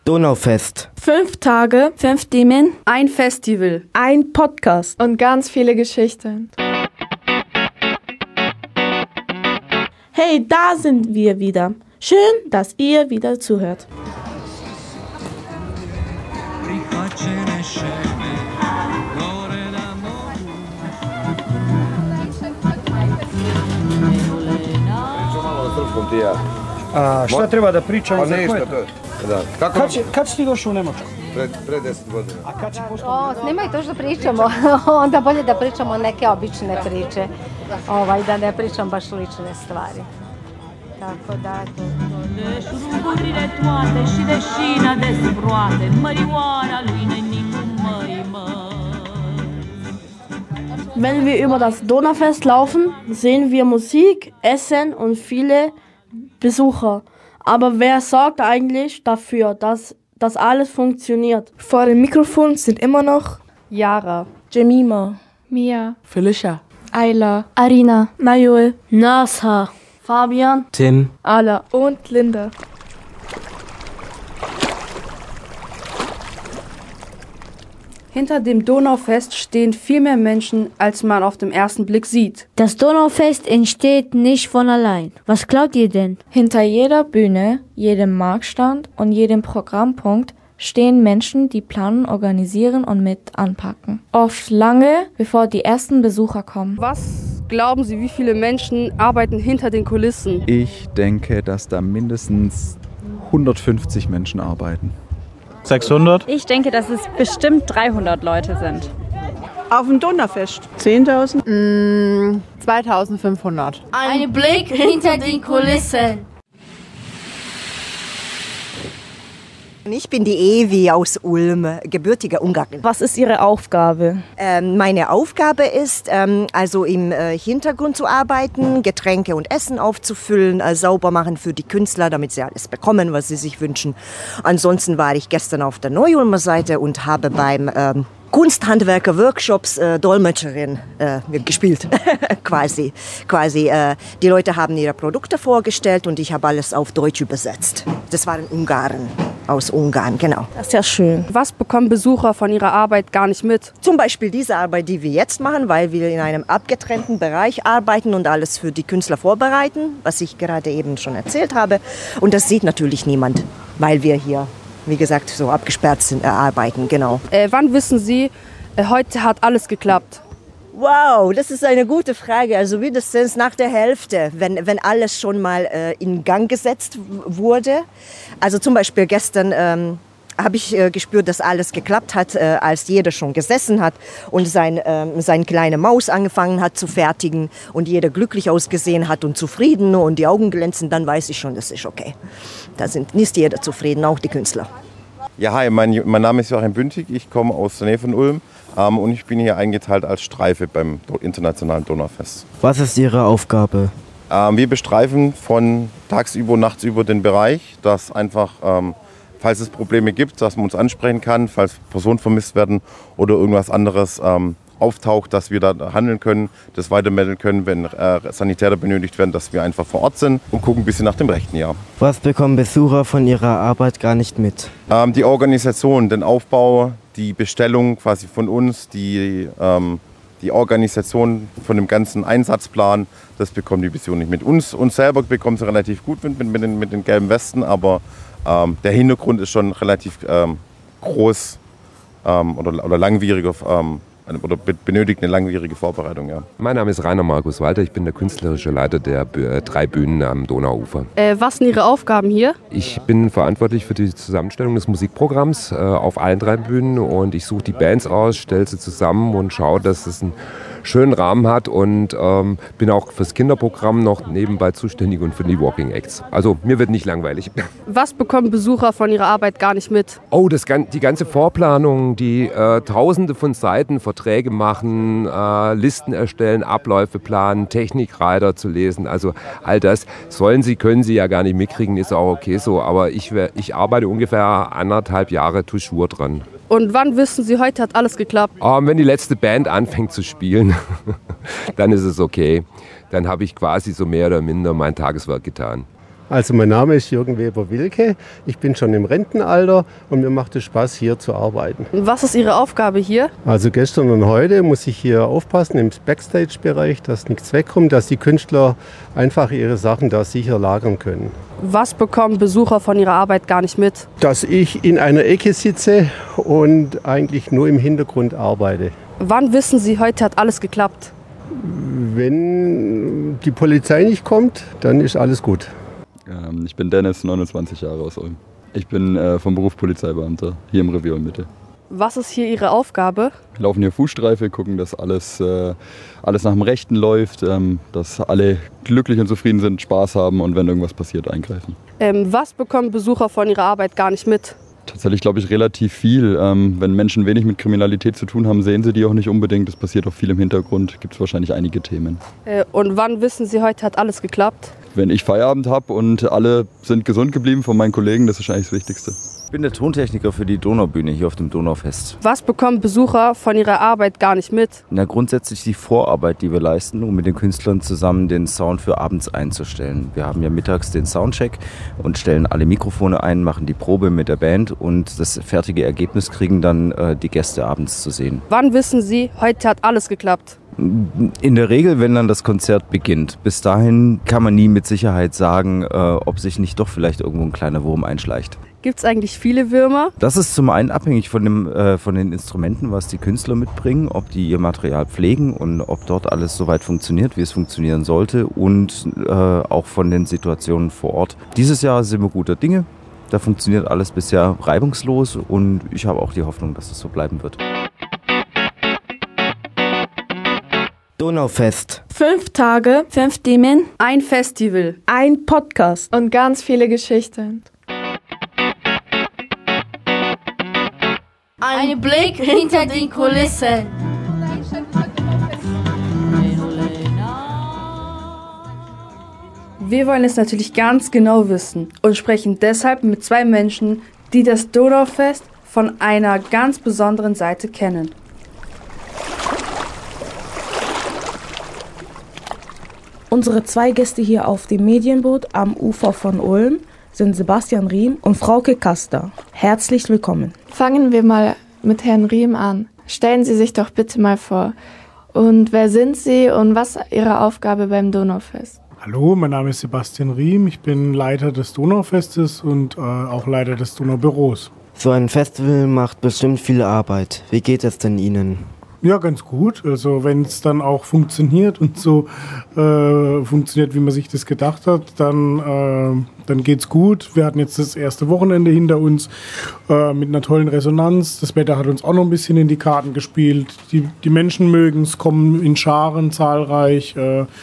Donaufest. 5 Tage, 5 Themen, ein Festival, ein Podcast und ganz viele Geschichten. Hey, da sind wir wieder. Schön, dass ihr wieder zuhört. Šta treba da pričamo za koje? Kad si ti došao u Nemačku? Pre 10 godina. A kad si postao? Nemoj to što pričamo, onda bolje da pričamo neke obične priče, da ne pričam baš lične stvari. Tako da... Wenn wir über das Donaufest laufen, sehen wir Musik, Essen und viele Besucher. Aber wer sorgt eigentlich dafür, dass das alles funktioniert? Vor dem Mikrofon sind immer noch Yara, Jemima, Mia, Felicia, Ayla, Arina, Najoel, Nasa, Fabian, Tim, Ala und Linda. Hinter dem Donaufest stehen viel mehr Menschen, als man auf den ersten Blick sieht. Das Donaufest entsteht nicht von allein. Was glaubt ihr denn? Hinter jeder Bühne, jedem Marktstand und jedem Programmpunkt stehen Menschen, die planen, organisieren und mit anpacken. Oft lange, bevor die ersten Besucher kommen. Was glauben Sie, wie viele Menschen arbeiten hinter den Kulissen? Ich denke, dass da mindestens 150 Menschen arbeiten. 600? Ich denke, dass es bestimmt 300 Leute sind. Auf dem Donaufest? 10.000? 2.500. Ein Blick hinter die Kulissen. Ich bin die Evi aus Ulm, gebürtige Ungarin. Was ist Ihre Aufgabe? Meine Aufgabe ist, also im Hintergrund zu arbeiten, Getränke und Essen aufzufüllen, sauber machen für die Künstler, damit sie alles bekommen, was sie sich wünschen. Ansonsten war ich gestern auf der Neu-Ulmer Seite und habe beim Kunsthandwerker-Workshops Dolmetscherin gespielt, quasi. Die Leute haben ihre Produkte vorgestellt und ich habe alles auf Deutsch übersetzt. Das waren Ungarn, aus Ungarn, genau. Das ist ja schön. Was bekommen Besucher von ihrer Arbeit gar nicht mit? Zum Beispiel diese Arbeit, die wir jetzt machen, weil wir in einem abgetrennten Bereich arbeiten und alles für die Künstler vorbereiten, was ich gerade eben schon erzählt habe. Und das sieht natürlich niemand, weil wir hier, wie gesagt, so abgesperrt sind, arbeiten, genau. Wann wissen Sie, heute hat alles geklappt? Wow, das ist eine gute Frage. Also mindestens nach der Hälfte, wenn alles schon mal in Gang gesetzt wurde. Also zum Beispiel gestern habe ich gespürt, dass alles geklappt hat, als jeder schon gesessen hat und seine kleine Maus angefangen hat zu fertigen und jeder glücklich ausgesehen hat und zufrieden und die Augen glänzen, dann weiß ich schon, das ist okay. Da ist jeder zufrieden, auch die Künstler. Ja, hi, mein Name ist Joachim Bündig, ich komme aus der Nähe von Ulm und ich bin hier eingeteilt als Streife beim Internationalen Donaufest. Was ist Ihre Aufgabe? Wir bestreifen von tagsüber und nachtsüber den Bereich, dass einfach, falls es Probleme gibt, dass man uns ansprechen kann, falls Personen vermisst werden oder irgendwas anderes auftaucht, dass wir da handeln können, das weitermelden können, wenn Sanitäter benötigt werden, dass wir einfach vor Ort sind und gucken ein bisschen nach dem Rechten, ja. Was bekommen Besucher von ihrer Arbeit gar nicht mit? Die Organisation, den Aufbau, die Bestellung quasi von uns, die Organisation von dem ganzen Einsatzplan, das bekommen die Besucher nicht mit. Uns selber bekommen sie relativ gut mit den gelben Westen, aber der Hintergrund ist schon relativ groß oder langwieriger oder benötigt eine langwierige Vorbereitung. Ja. Mein Name ist Rainer Markus Walter, ich bin der künstlerische Leiter der 3 Bühnen am Donauufer. Was sind Ihre Aufgaben hier? Ich bin verantwortlich für die Zusammenstellung des Musikprogramms auf allen 3 Bühnen und ich suche die Bands aus, stelle sie zusammen und schaue, dass es einen schönen Rahmen hat und bin auch fürs Kinderprogramm noch nebenbei zuständig und für die Walking Acts. Also mir wird nicht langweilig. Was bekommen Besucher von ihrer Arbeit gar nicht mit? Oh, die ganze Vorplanung, die tausende von Seiten, Verträge machen, Listen erstellen, Abläufe planen, Technikreiter zu lesen. Also all das können sie ja gar nicht mitkriegen, ist auch okay so. Aber ich arbeite ungefähr 1,5 Jahre toujours dran. Und wann wissen Sie, heute hat alles geklappt? Wenn die letzte Band anfängt zu spielen, dann ist es okay. Dann habe ich quasi so mehr oder minder mein Tageswerk getan. Also mein Name ist Jürgen Weber-Wilke. Ich bin schon im Rentenalter und mir macht es Spaß, hier zu arbeiten. Was ist Ihre Aufgabe hier? Also gestern und heute muss ich hier aufpassen im Backstage-Bereich, dass nichts wegkommt, dass die Künstler einfach ihre Sachen da sicher lagern können. Was bekommen Besucher von ihrer Arbeit gar nicht mit? Dass ich in einer Ecke sitze und eigentlich nur im Hintergrund arbeite. Wann wissen Sie, heute hat alles geklappt? Wenn die Polizei nicht kommt, dann ist alles gut. Ich bin Dennis, 29 Jahre aus Ulm. Ich bin vom Beruf Polizeibeamter hier im Revier Mitte. Was ist hier Ihre Aufgabe? Wir laufen hier Fußstreife, gucken, dass alles nach dem Rechten läuft, dass alle glücklich und zufrieden sind, Spaß haben und wenn irgendwas passiert, eingreifen. Was bekommen Besucher von ihrer Arbeit gar nicht mit? Tatsächlich glaube ich relativ viel. Wenn Menschen wenig mit Kriminalität zu tun haben, sehen sie die auch nicht unbedingt. Es passiert auch viel im Hintergrund, gibt es wahrscheinlich einige Themen. Und wann wissen Sie, heute hat alles geklappt? Wenn ich Feierabend habe und alle sind gesund geblieben von meinen Kollegen, das ist eigentlich das Wichtigste. Ich bin der Tontechniker für die Donaubühne hier auf dem Donaufest. Was bekommen Besucher von ihrer Arbeit gar nicht mit? Na, grundsätzlich die Vorarbeit, die wir leisten, um mit den Künstlern zusammen den Sound für abends einzustellen. Wir haben ja mittags den Soundcheck und stellen alle Mikrofone ein, machen die Probe mit der Band und das fertige Ergebnis kriegen dann die Gäste abends zu sehen. Wann wissen Sie, heute hat alles geklappt? In der Regel, wenn dann das Konzert beginnt. Bis dahin kann man nie mit Sicherheit sagen, ob sich nicht doch vielleicht irgendwo ein kleiner Wurm einschleicht. Gibt es eigentlich viele Würmer? Das ist zum einen abhängig von den Instrumenten, was die Künstler mitbringen, ob die ihr Material pflegen und ob dort alles soweit funktioniert, wie es funktionieren sollte und auch von den Situationen vor Ort. Dieses Jahr sind wir guter Dinge. Da funktioniert alles bisher reibungslos und ich habe auch die Hoffnung, dass es so bleiben wird. Donaufest. 5 Tage, 5 Themen, ein Festival, ein Podcast und ganz viele Geschichten. Ein Blick hinter die Kulissen. Wir wollen es natürlich ganz genau wissen und sprechen deshalb mit 2 Menschen, die das Donaufest von einer ganz besonderen Seite kennen. Unsere 2 Gäste hier auf dem Medienboot am Ufer von Ulm sind Sebastian Riem und Frauke Kaster. Herzlich willkommen. Fangen wir mal mit Herrn Riem an. Stellen Sie sich doch bitte mal vor. Und wer sind Sie und was ist Ihre Aufgabe beim Donaufest? Hallo, mein Name ist Sebastian Riem. Ich bin Leiter des Donaufestes und auch Leiter des Donaubüros. So ein Festival macht bestimmt viel Arbeit. Wie geht es denn Ihnen? Ja, ganz gut. Also wenn es dann auch funktioniert und so funktioniert, wie man sich das gedacht hat, dann geht's gut. Wir hatten jetzt das erste Wochenende hinter uns mit einer tollen Resonanz. Das Wetter hat uns auch noch ein bisschen in die Karten gespielt. Die Menschen mögen es, kommen in Scharen zahlreich.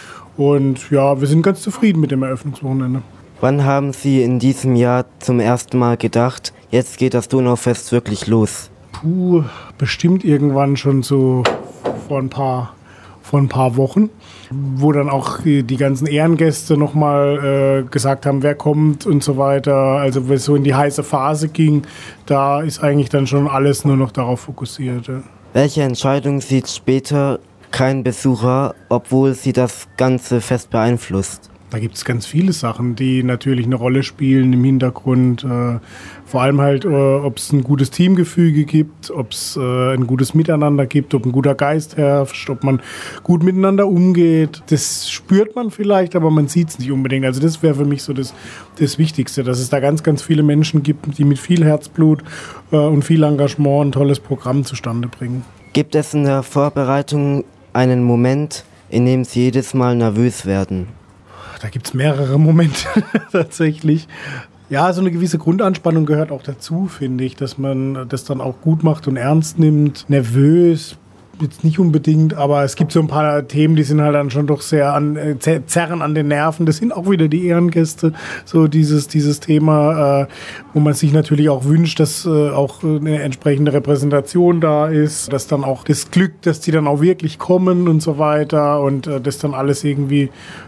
Und ja, wir sind ganz zufrieden mit dem Eröffnungswochenende. Wann haben Sie in diesem Jahr zum ersten Mal gedacht, jetzt geht das Donaufest wirklich los? Bestimmt irgendwann schon so vor ein paar Wochen, wo dann auch die ganzen Ehrengäste nochmal gesagt haben, wer kommt und so weiter. Also wenn es so in die heiße Phase ging, da ist eigentlich dann schon alles nur noch darauf fokussiert. Ja. Welche Entscheidung sieht später kein Besucher, obwohl sie das ganze Fest beeinflusst? Da gibt es ganz viele Sachen, die natürlich eine Rolle spielen im Hintergrund. Vor allem halt, ob es ein gutes Teamgefüge gibt, ob es ein gutes Miteinander gibt, ob ein guter Geist herrscht, ob man gut miteinander umgeht. Das spürt man vielleicht, aber man sieht es nicht unbedingt. Also das wäre für mich so das Wichtigste, dass es da ganz, ganz viele Menschen gibt, die mit viel Herzblut und viel Engagement ein tolles Programm zustande bringen. Gibt es in der Vorbereitung einen Moment, in dem Sie jedes Mal nervös werden? Da gibt es mehrere Momente tatsächlich. Ja, so eine gewisse Grundanspannung gehört auch dazu, finde ich, dass man das dann auch gut macht und ernst nimmt. Nervös jetzt nicht unbedingt, aber es gibt so ein paar Themen, die sind halt dann schon doch sehr zerren an den Nerven. Das sind auch wieder die Ehrengäste, so dieses Thema, wo man sich natürlich auch wünscht, dass auch eine entsprechende Repräsentation da ist, dass dann auch das Glück, dass die dann auch wirklich kommen und so weiter und das dann alles irgendwie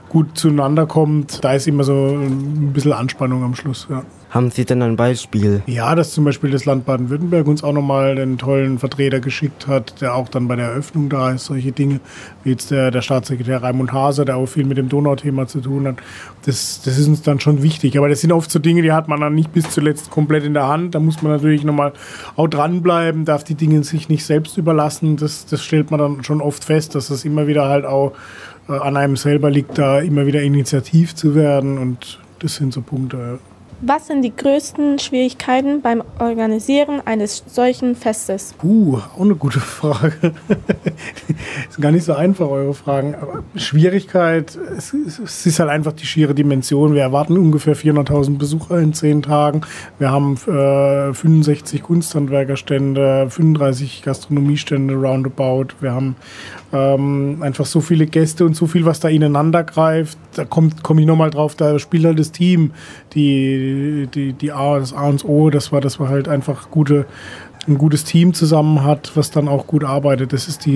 gut zueinander kommt. Da ist immer so ein bisschen Anspannung am Schluss. Ja. Haben Sie denn ein Beispiel? Ja, dass zum Beispiel das Land Baden-Württemberg uns auch nochmal einen tollen Vertreter geschickt hat, der auch dann bei der Eröffnung da ist, solche Dinge, wie jetzt der Staatssekretär Raimund Haser, der auch viel mit dem Donauthema zu tun hat. Das ist uns dann schon wichtig. Aber das sind oft so Dinge, die hat man dann nicht bis zuletzt komplett in der Hand. Da muss man natürlich nochmal auch dranbleiben, darf die Dinge sich nicht selbst überlassen. Das stellt man dann schon oft fest, dass das immer wieder halt auch an einem selber liegt, da immer wieder initiativ zu werden. Und das sind so Punkte, ja. Was sind die größten Schwierigkeiten beim Organisieren eines solchen Festes? Auch eine gute Frage. Ist gar nicht so einfach, eure Fragen. Aber Schwierigkeit, es ist halt einfach die schiere Dimension. Wir erwarten ungefähr 400.000 Besucher in 10 Tagen. Wir haben 65 Kunsthandwerkerstände, 35 Gastronomiestände roundabout. Wir haben einfach so viele Gäste und so viel, was da ineinander greift. Da komme ich nochmal drauf, da spielt halt das Team, das A und O, dass man halt einfach ein gutes Team zusammen hat, was dann auch gut arbeitet. Das ist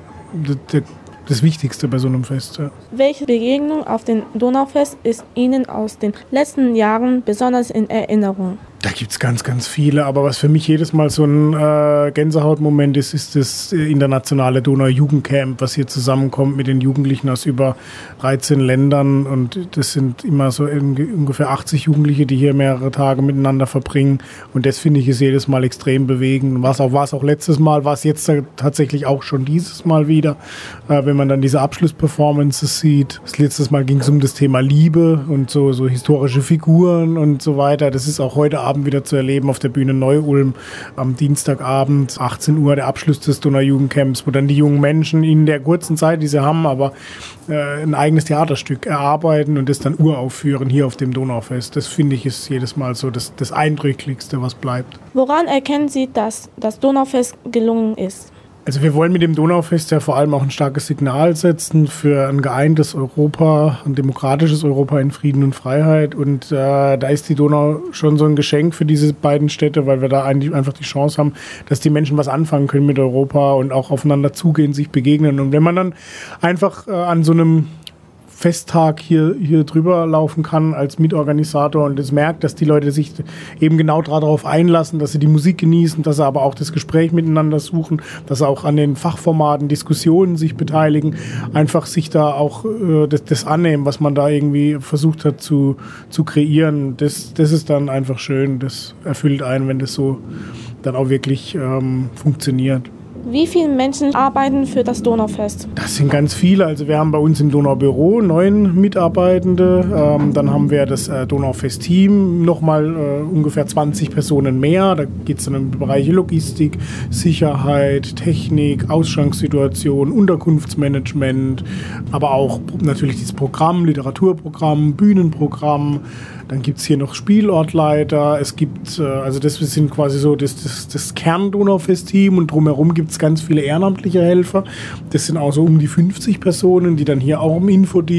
das Wichtigste bei so einem Fest. Ja. Welche Begegnung auf dem Donaufest ist Ihnen aus den letzten Jahren besonders in Erinnerung? Da gibt es ganz, ganz viele, aber was für mich jedes Mal so ein Gänsehautmoment ist das internationale Donau-Jugendcamp, was hier zusammenkommt mit den Jugendlichen aus über 13 Ländern, und das sind immer so ungefähr 80 Jugendliche, die hier mehrere Tage miteinander verbringen, und das finde ich ist jedes Mal extrem bewegend. War es auch letztes Mal, war es jetzt tatsächlich auch schon dieses Mal wieder, wenn man dann diese Abschlussperformances sieht. Das letztes Mal ging es um das Thema Liebe und so historische Figuren und so weiter. Das ist auch heute Abend wieder zu erleben auf der Bühne Neu-Ulm am Dienstagabend, 18 Uhr, der Abschluss des Donau-Jugendcamps, wo dann die jungen Menschen in der kurzen Zeit, die sie haben, aber ein eigenes Theaterstück erarbeiten und das dann uraufführen hier auf dem Donaufest. Das finde ich ist jedes Mal so das Eindrücklichste, was bleibt. Woran erkennen Sie, dass das Donaufest gelungen ist? Also wir wollen mit dem Donaufest ja vor allem auch ein starkes Signal setzen für ein geeintes Europa, ein demokratisches Europa in Frieden und Freiheit. Und da ist die Donau schon so ein Geschenk für diese beiden Städte, weil wir da eigentlich einfach die Chance haben, dass die Menschen was anfangen können mit Europa und auch aufeinander zugehen, sich begegnen. Und wenn man dann einfach an so einem Festtag hier drüber laufen kann als Mitorganisator und es merkt, dass die Leute sich eben genau darauf einlassen, dass sie die Musik genießen, dass sie aber auch das Gespräch miteinander suchen, dass sie auch an den Fachformaten, Diskussionen sich beteiligen, einfach sich da auch das annehmen, was man da irgendwie versucht hat zu kreieren. Das ist dann einfach schön, das erfüllt einen, wenn das so dann auch wirklich funktioniert. Wie viele Menschen arbeiten für das Donaufest? Das sind ganz viele. Also wir haben bei uns im Donaubüro 9 Mitarbeitende. Dann haben wir das Donaufest-Team, nochmal ungefähr 20 Personen mehr. Da geht es dann in Bereiche Logistik, Sicherheit, Technik, Ausschanksituation, Unterkunftsmanagement, aber auch natürlich dieses Programm, Literaturprogramm, Bühnenprogramm. Dann gibt es hier noch Spielortleiter. Es gibt, also das sind quasi so das Kern-Donaufest-Team, und drumherum gibt es ganz viele ehrenamtliche Helfer. Das sind auch so um die 50 Personen, die dann hier auch am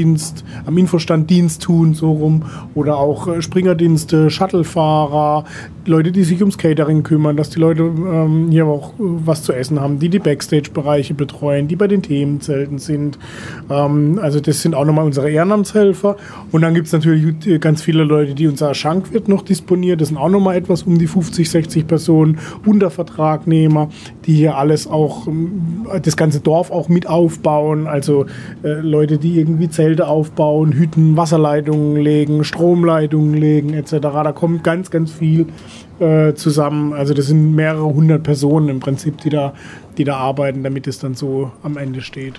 Infostand Dienst tun, so rum. Oder auch Springerdienste, Shuttlefahrer, Leute, die sich ums Catering kümmern, dass die Leute hier auch was zu essen haben, die Backstage-Bereiche betreuen, die bei den Themenzelten sind. Also das sind auch nochmal unsere Ehrenamtshelfer. Und dann gibt es natürlich ganz viele Leute, die unser Schankwirt noch disponiert. Das sind auch nochmal etwas um die 50, 60 Personen, Untervertragnehmer, die hier alles auch, das ganze Dorf auch mit aufbauen. Also Leute, die irgendwie Zelte aufbauen, Hütten, Wasserleitungen legen, Stromleitungen legen etc. Da kommt ganz, ganz viel zusammen. Also das sind mehrere 100 Personen im Prinzip, die da arbeiten, damit es dann so am Ende steht.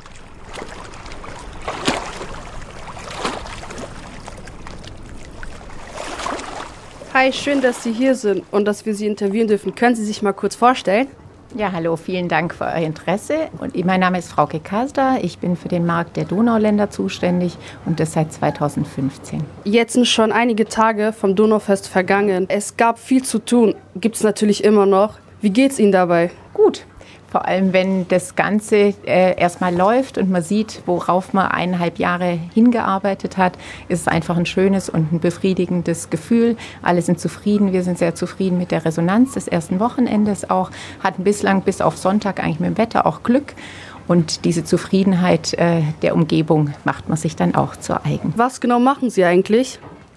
Hi, schön, dass Sie hier sind und dass wir Sie interviewen dürfen. Können Sie sich mal kurz vorstellen? Ja, hallo, vielen Dank für euer Interesse. Und mein Name ist Frauke Kasda. Ich bin für den Markt der Donauländer zuständig und das seit 2015. Jetzt sind schon einige Tage vom Donaufest vergangen. Es gab viel zu tun, gibt es natürlich immer noch. Wie geht's Ihnen dabei? Gut. Vor allem, wenn das Ganze erstmal läuft und man sieht, worauf man 1,5 Jahre hingearbeitet hat, ist es einfach ein schönes und ein befriedigendes Gefühl. Alle sind zufrieden. Wir sind sehr zufrieden mit der Resonanz des ersten Wochenendes auch. Hatten bislang bis auf Sonntag eigentlich mit dem Wetter auch Glück. Und diese Zufriedenheit der Umgebung macht man sich dann auch zu eigen. Was genau machen Sie eigentlich?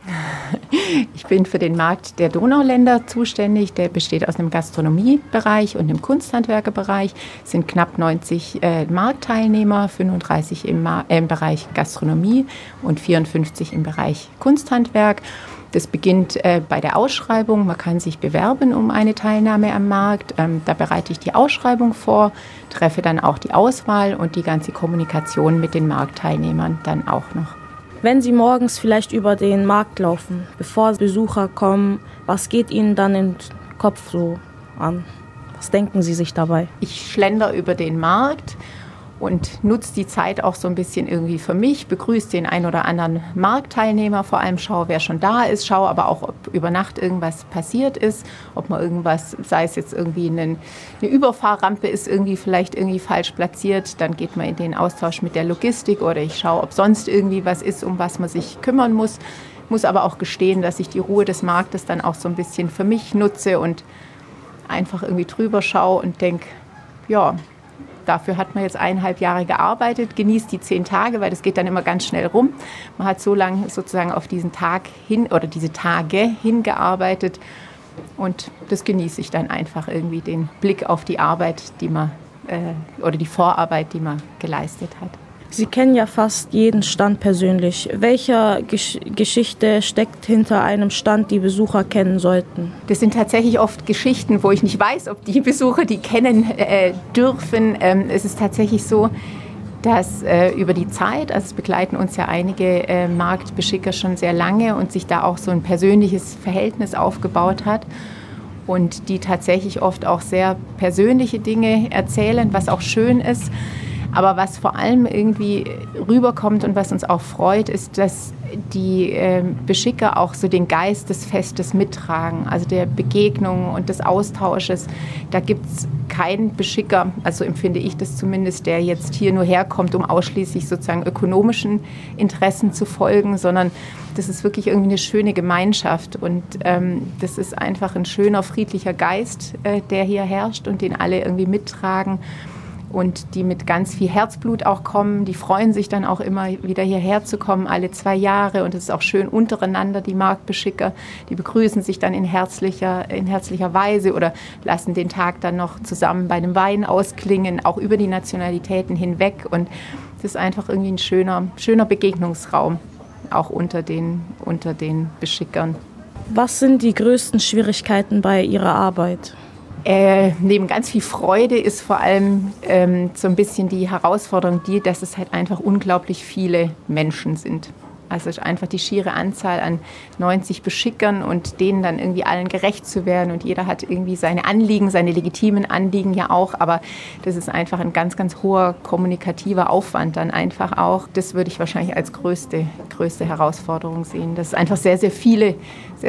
Ich bin für den Markt der Donauländer zuständig. Der besteht aus einem Gastronomiebereich und einem Kunsthandwerkerbereich. Es sind knapp 90 Marktteilnehmer, 35 im Bereich Gastronomie und 54 im Bereich Kunsthandwerk. Das beginnt bei der Ausschreibung. Man kann sich bewerben um eine Teilnahme am Markt. Da bereite ich die Ausschreibung vor, treffe dann auch die Auswahl und die ganze Kommunikation mit den Marktteilnehmern dann auch noch. Wenn Sie morgens vielleicht über den Markt laufen, bevor Besucher kommen, was geht Ihnen dann im Kopf so an? Was denken Sie sich dabei? Ich schlender über den Markt und nutze die Zeit auch so ein bisschen irgendwie für mich, begrüße den ein oder anderen Marktteilnehmer, vor allem schaue, wer schon da ist, schaue aber auch, ob über Nacht irgendwas passiert ist, ob man irgendwas, sei es jetzt irgendwie eine Überfahrrampe ist vielleicht irgendwie falsch platziert, dann geht man in den Austausch mit der Logistik oder ich schaue, ob sonst irgendwie was ist, um was man sich kümmern muss. Muss aber auch gestehen, dass ich die Ruhe des Marktes dann auch so ein bisschen für mich nutze und einfach irgendwie drüber schaue und denke, ja, dafür hat man jetzt 1,5 Jahre gearbeitet, genießt die 10 Tage, weil das geht dann immer ganz schnell rum. Man hat so lange sozusagen auf diesen Tag hin oder diese Tage hingearbeitet und das genieße ich dann einfach irgendwie, den Blick auf die Arbeit, die man oder die Vorarbeit, die man geleistet hat. Sie kennen ja fast jeden Stand persönlich. Welche Geschichte steckt hinter einem Stand, die Besucher kennen sollten? Das sind tatsächlich oft Geschichten, wo ich nicht weiß, ob die Besucher die kennen dürfen. Es ist tatsächlich so, dass über die Zeit, also es begleiten uns ja einige Marktbeschicker schon sehr lange und sich da auch so ein persönliches Verhältnis aufgebaut hat. Und die tatsächlich oft auch sehr persönliche Dinge erzählen, was auch schön ist. Aber was vor allem irgendwie rüberkommt und was uns auch freut, ist, dass die Beschicker auch so den Geist des Festes mittragen, also der Begegnung und des Austausches. Da gibt es keinen Beschicker, also empfinde ich das zumindest, der jetzt hier nur herkommt, um ausschließlich sozusagen ökonomischen Interessen zu folgen, sondern das ist wirklich irgendwie eine schöne Gemeinschaft und das ist einfach ein schöner, friedlicher Geist, der hier herrscht und den alle irgendwie mittragen. Und die mit ganz viel Herzblut auch kommen, die freuen sich dann auch immer wieder hierher zu kommen, alle 2 Jahre. Und es ist auch schön untereinander, die Marktbeschicker, die begrüßen sich dann in herzlicher Weise oder lassen den Tag dann noch zusammen bei einem Wein ausklingen, auch über die Nationalitäten hinweg. Und es ist einfach irgendwie ein schöner Begegnungsraum, auch unter den Beschickern. Was sind die größten Schwierigkeiten bei Ihrer Arbeit? Neben ganz viel Freude ist vor allem so ein bisschen die Herausforderung dass es halt einfach unglaublich viele Menschen sind. Also einfach die schiere Anzahl an 90 Beschickern und denen dann irgendwie allen gerecht zu werden. Und jeder hat irgendwie seine Anliegen, seine legitimen Anliegen ja auch. Aber das ist einfach ein ganz, ganz hoher kommunikativer Aufwand dann einfach auch. Das würde ich wahrscheinlich als größte Herausforderung sehen. Dass es einfach sehr, sehr viele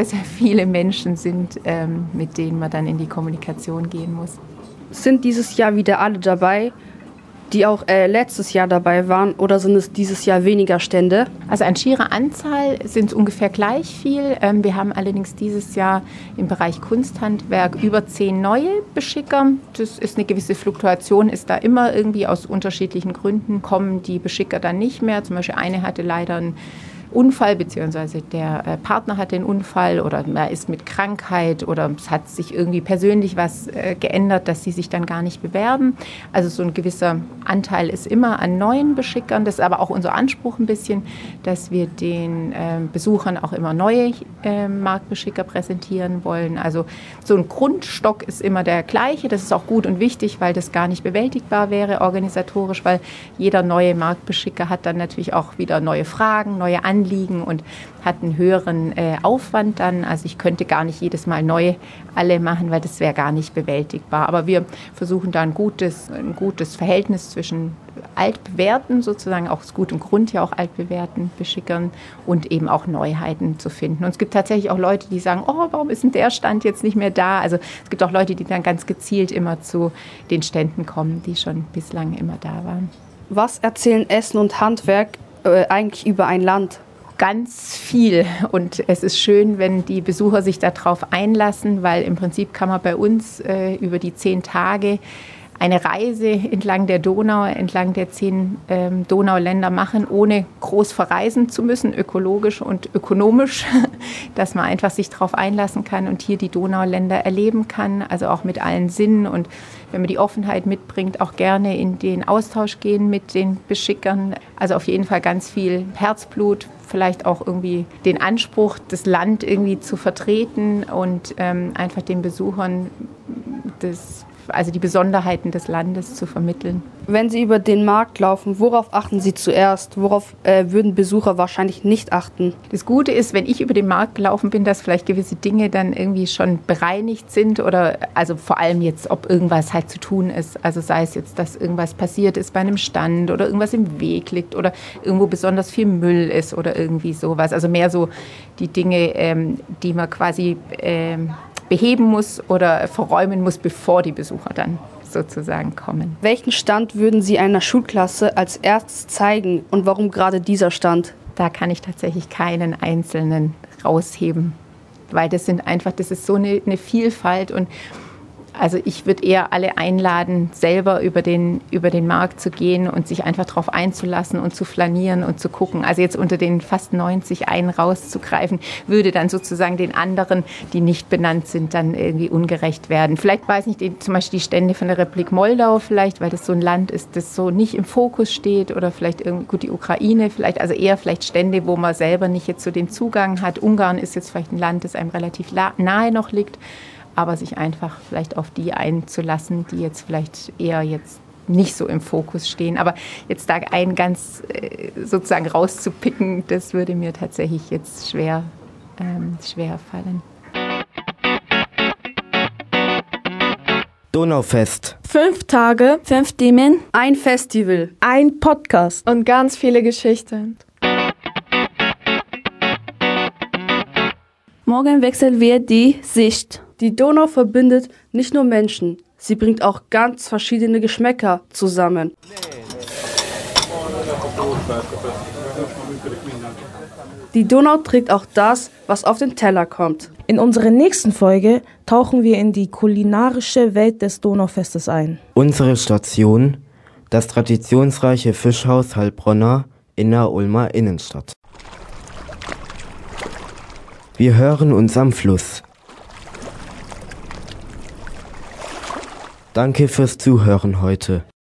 Menschen sind, mit denen man dann in die Kommunikation gehen muss. Sind dieses Jahr wieder alle dabei, die auch letztes Jahr dabei waren, oder sind es dieses Jahr weniger Stände? Also an schierer Anzahl sind es ungefähr gleich viel. Wir haben allerdings dieses Jahr im Bereich Kunsthandwerk über 10 neue Beschicker. Das ist eine gewisse Fluktuation, ist da immer irgendwie aus unterschiedlichen Gründen, kommen die Beschicker dann nicht mehr. Zum Beispiel eine hatte leider einen Unfall, beziehungsweise der Partner hatte einen Unfall oder er ist mit Krankheit oder es hat sich irgendwie persönlich was geändert, dass sie sich dann gar nicht bewerben. Also so ein gewisser Anteil ist immer an neuen Beschickern. Das ist aber auch unser Anspruch ein bisschen, dass wir den Besuchern auch immer neue Marktbeschicker präsentieren wollen. Also so ein Grundstock ist immer der gleiche. Das ist auch gut und wichtig, weil das gar nicht bewältigbar wäre organisatorisch, weil jeder neue Marktbeschicker hat dann natürlich auch wieder neue Fragen, neue Anliegen und hat einen höheren Aufwand dann. Also ich könnte gar nicht jedes Mal neu alle machen, weil das wäre gar nicht bewältigbar. Aber wir versuchen da ein gutes Verhältnis zwischen altbewährten, sozusagen auch aus gutem Grund ja auch altbewährten Beschickern und eben auch Neuheiten zu finden. Und es gibt tatsächlich auch Leute, die sagen, oh, warum ist denn der Stand jetzt nicht mehr da? Also es gibt auch Leute, die dann ganz gezielt immer zu den Ständen kommen, die schon bislang immer da waren. Was erzählen Essen und Handwerk eigentlich über ein Land? Ganz viel und es ist schön, wenn die Besucher sich darauf einlassen, weil im Prinzip kann man bei uns über die 10 Tage eine Reise entlang der Donau, entlang der 10 Donauländer machen, ohne groß verreisen zu müssen, ökologisch und ökonomisch, dass man einfach sich darauf einlassen kann und hier die Donauländer erleben kann, also auch mit allen Sinnen und wenn man die Offenheit mitbringt, auch gerne in den Austausch gehen mit den Beschickern. Also auf jeden Fall ganz viel Herzblut, vielleicht auch irgendwie den Anspruch, das Land irgendwie zu vertreten und einfach den Besuchern also die Besonderheiten des Landes zu vermitteln. Wenn Sie über den Markt laufen, worauf achten Sie zuerst? Worauf würden Besucher wahrscheinlich nicht achten? Das Gute ist, wenn ich über den Markt gelaufen bin, dass vielleicht gewisse Dinge dann irgendwie schon bereinigt sind oder also vor allem jetzt, ob irgendwas halt zu tun ist. Also sei es jetzt, dass irgendwas passiert ist bei einem Stand oder irgendwas im Weg liegt oder irgendwo besonders viel Müll ist oder irgendwie sowas. Also mehr so die Dinge, die man quasi beheben muss oder verräumen muss, bevor die Besucher dann sozusagen kommen. Welchen Stand würden Sie einer Schulklasse als erstes zeigen und warum gerade dieser Stand? Da kann ich tatsächlich keinen einzelnen rausheben, weil das ist so eine Vielfalt und also ich würde eher alle einladen, selber über den Markt zu gehen und sich einfach darauf einzulassen und zu flanieren und zu gucken. Also jetzt unter den fast 90 einen rauszugreifen, würde dann sozusagen den anderen, die nicht benannt sind, dann irgendwie ungerecht werden. Vielleicht weiß nicht, zum Beispiel die Stände von der Republik Moldau vielleicht, weil das so ein Land ist, das so nicht im Fokus steht oder vielleicht irgendwie, gut, die Ukraine vielleicht, also eher vielleicht Stände, wo man selber nicht jetzt so den Zugang hat. Ungarn ist jetzt vielleicht ein Land, das einem relativ nahe noch liegt. Aber sich einfach vielleicht auf die einzulassen, die jetzt vielleicht eher jetzt nicht so im Fokus stehen. Aber jetzt da einen ganz sozusagen rauszupicken, das würde mir tatsächlich jetzt schwer fallen. Donaufest. 5 Tage, 5 Themen, ein Festival, ein Podcast und ganz viele Geschichten. Morgen wechseln wir die Sicht. Die Donau verbindet nicht nur Menschen, sie bringt auch ganz verschiedene Geschmäcker zusammen. Die Donau trägt auch das, was auf den Teller kommt. In unserer nächsten Folge tauchen wir in die kulinarische Welt des Donaufestes ein. Unsere Station, das traditionsreiche Fischhaus Heilbronner in der Ulmer Innenstadt. Wir hören uns am Fluss. Danke fürs Zuhören heute.